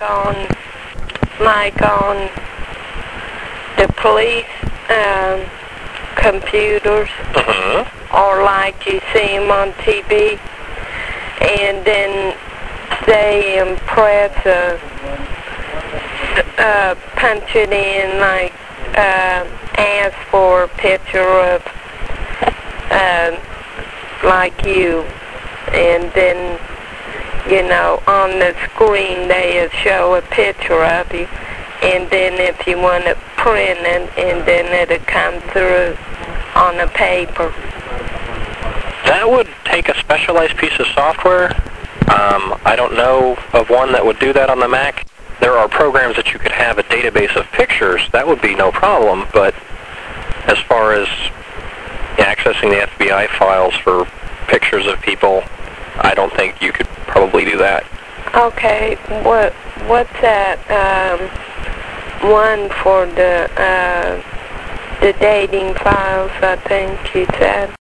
on the police computers, or like you see them on TV, and then they impress punch it in, like ask for a picture of like you, and then on the screen they'll show a picture of you, and then if you want to print it, and then it'll come through on a paper. That would take a specialized piece of software. I don't know of one that would do that on the Mac. There are programs that you could have a database of pictures. That would be no problem, but as far as accessing the FBI files for pictures of people, I don't think you could probably do that. Okay, what's that one for the dating files, I think you said?